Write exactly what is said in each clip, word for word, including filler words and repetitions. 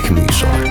Tech műsor.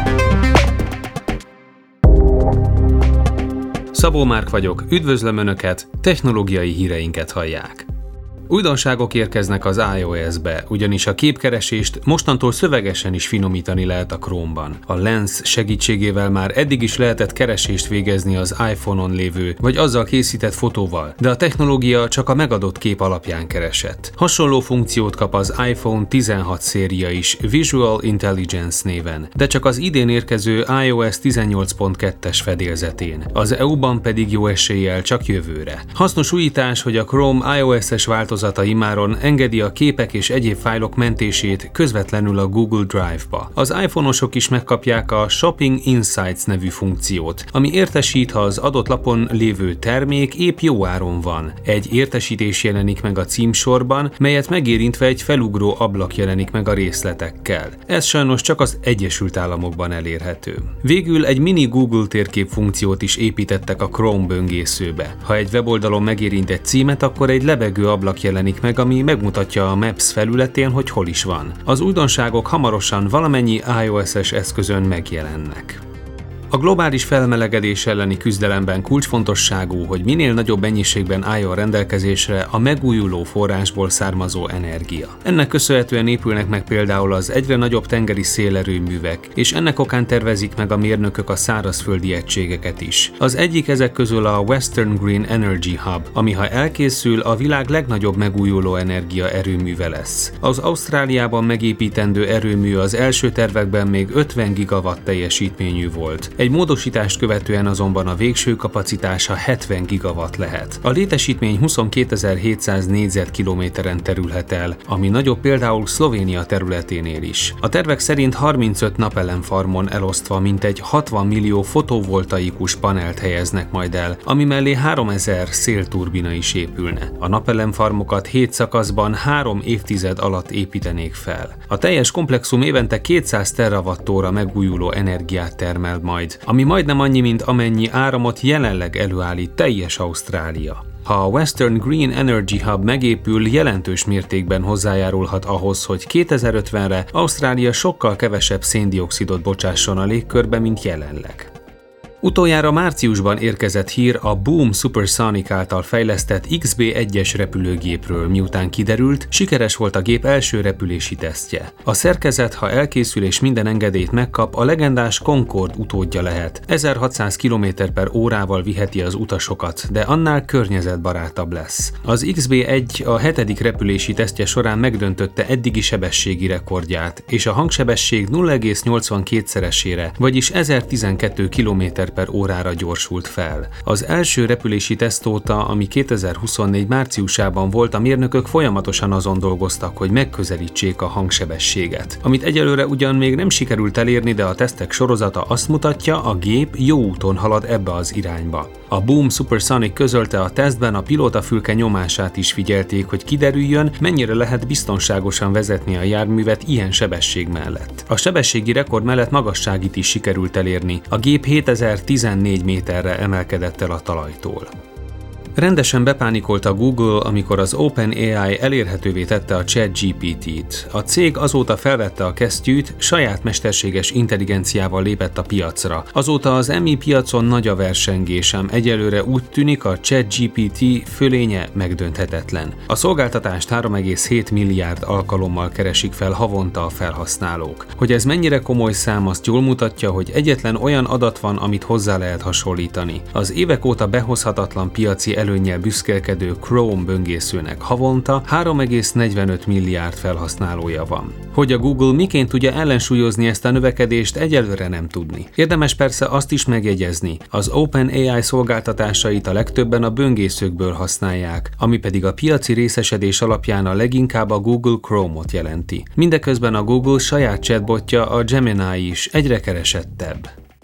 Szabó Márk vagyok, üdvözlöm Önöket, technológiai híreinket hallják. Újdonságok érkeznek az iOS-be, ugyanis a képkeresést mostantól szövegesen is finomítani lehet a Chrome-ban. A Lens segítségével már eddig is lehetett keresést végezni az iPhone-on lévő, vagy azzal készített fotóval, de a technológia csak a megadott kép alapján keresett. Hasonló funkciót kap az iPhone tizenhat széria is Visual Intelligence néven, de csak az idén érkező iOS tizennyolc pont kettes fedélzetén, az é u-ban pedig jó eséllyel csak jövőre. Hasznos újítás, hogy a Chrome iOS-es változata immáron engedi a képek és egyéb fájlok mentését közvetlenül a Google Drive-ba. Az iPhone-osok is megkapják a Shopping Insights nevű funkciót, ami értesít, ha az adott lapon lévő termék épp jó áron van. Egy értesítés jelenik meg a címsorban, melyet megérintve egy felugró ablak jelenik meg a részletekkel. Ez sajnos csak az Egyesült Államokban elérhető. Végül egy mini Google térkép funkciót is építettek a Chrome böngészőbe. Ha egy weboldalon megérint egy címet, akkor egy lebegő ablak jelenik meg, ami megmutatja a Maps felületén, hogy hol is van. Az újdonságok hamarosan valamennyi iOS-es eszközön megjelennek. A globális felmelegedés elleni küzdelemben kulcsfontosságú, hogy minél nagyobb mennyiségben álljon rendelkezésre a megújuló forrásból származó energia. Ennek köszönhetően épülnek meg például az egyre nagyobb tengeri szélerőművek, és ennek okán tervezik meg a mérnökök a szárazföldi egységeket is. Az egyik ezek közül a Western Green Energy Hub, ami ha elkészül, a világ legnagyobb megújuló energia erőműve lesz. Az Ausztráliában megépítendő erőmű az első tervekben még ötven gigawatt teljesítményű volt. Egy módosítást követően azonban a végső kapacitása hetven gigawatt lehet. A létesítmény huszonkétezer-hétszáz négyzetkilométeren terülhet el, ami nagyobb például Szlovénia területénél is. A tervek szerint harmincöt napelemfarmon elosztva mintegy hatvan millió fotovoltaikus panelt helyeznek majd el, ami mellé háromezer szélturbina is épülne. A napelemfarmokat hét szakaszban három évtized alatt építenék fel. A teljes komplexum évente kétszáz terawattóra megújuló energiát termel majd, ami majdnem annyi, mint amennyi áramot jelenleg előállít teljes Ausztrália. Ha a Western Green Energy Hub megépül, jelentős mértékben hozzájárulhat ahhoz, hogy kétezer-ötvenre Ausztrália sokkal kevesebb széndioxidot bocsásson a légkörbe, mint jelenleg. Utoljára márciusban érkezett hír a Boom Supersonic által fejlesztett iksz bé egyes repülőgépről, miután kiderült, sikeres volt a gép első repülési tesztje. A szerkezet, ha elkészül és minden engedélyt megkap, a legendás Concorde utódja lehet. ezerhatszáz kilométer per órával viheti az utasokat, de annál környezetbarátabb lesz. Az iksz bé egy a hetedik repülési tesztje során megdöntötte eddigi sebességi rekordját, és a hangsebesség nulla egész nyolcvankétszeresére, vagyis ezertizenkettő kilométer per órára gyorsult fel. Az első repülési teszt óta, ami kétezer-huszonnégy márciusában volt, a mérnökök folyamatosan azon dolgoztak, hogy megközelítsék a hangsebességet. Amit egyelőre ugyan még nem sikerült elérni, de a tesztek sorozata azt mutatja, a gép jó úton halad ebbe az irányba. A Boom Supersonic közölte, a tesztben a pilótafülke nyomását is figyelték, hogy kiderüljön, mennyire lehet biztonságosan vezetni a járművet ilyen sebesség mellett. A sebességi rekord mellett magasságit is sikerült elérni. A gép hétezer-tizennégy méterre emelkedett el a talajtól. Rendesen bepánikolt a Google, amikor az OpenAI elérhetővé tette a ChatGPT-t. A cég azóta felvette a kesztyűt, saját mesterséges intelligenciával lépett a piacra. Azóta az em i piacon nagy a versengés, ám egyelőre úgy tűnik, a ChatGPT fölénye megdönthetetlen. A szolgáltatást három egész hét milliárd alkalommal keresik fel havonta a felhasználók. Hogy ez mennyire komoly szám, azt jól mutatja, hogy egyetlen olyan adat van, amit hozzá lehet hasonlítani. Az évek óta behozhatatlan piaci előnnyel büszkélkedő Chrome böngészőnek havonta három egész negyvenöt milliárd felhasználója van. Hogy a Google miként tudja ellensúlyozni ezt a növekedést, egyelőre nem tudni. Érdemes persze azt is megjegyezni, az OpenAI szolgáltatásait a legtöbben a böngészőkből használják, ami pedig a piaci részesedés alapján a leginkább a Google Chrome-ot jelenti. Mindeközben a Google saját chatbotja, a Gemini is egyre keresettebb.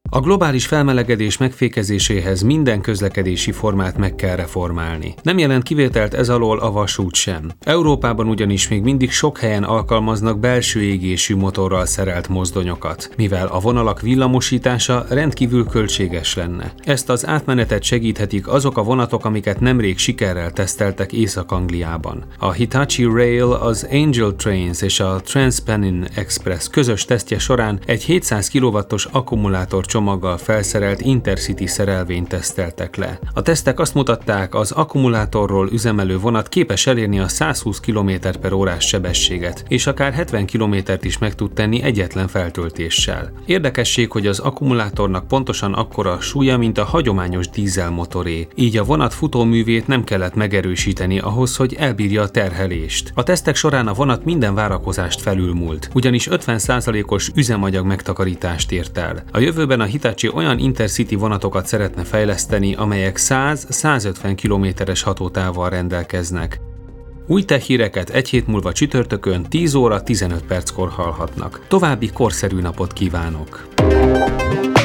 A globális felmelegedés megfékezéséhez minden közlekedési formát meg kell reformálni. Nem jelent kivételt ez alól a vasút sem. Európában ugyanis még mindig sok helyen alkalmaznak belső égésű motorral szerelt mozdonyokat, mivel a vonalak villamosítása rendkívül költséges lenne. Ezt az átmenetet segíthetik azok a vonatok, amiket nemrég sikerrel teszteltek Észak-Angliában. A Hitachi Rail, az Angel Trains és a TransPennine Express közös tesztje során egy hétszáz kilowattos akkumulátor csomaggal felszerelt Intercity szerelvényt teszteltek le. A tesztek azt mutatták, az akkumulátorról üzemelő vonat képes elérni a száz húsz kilométer per órás sebességet, és akár hetven kilométert is meg tud tenni egyetlen feltöltéssel. Érdekesség, hogy az akkumulátornak pontosan akkora a súlya, mint a hagyományos dízelmotoré, így a vonat futóművét nem kellett megerősíteni ahhoz, hogy elbírja a terhelést. A tesztek során a vonat minden várakozást felülmúlt, ugyanis ötven százalékos üzemanyag megtakarítást ért el. A jövőben a Hitachi olyan Intercity vonatokat szeretne fejleszteni, amelyek száz-százötven kilométeres hatótávval rendelkeznek. Új tech híreket egy hét múlva csütörtökön tíz óra tizenöt perckor hallhatnak. További korszerű napot kívánok!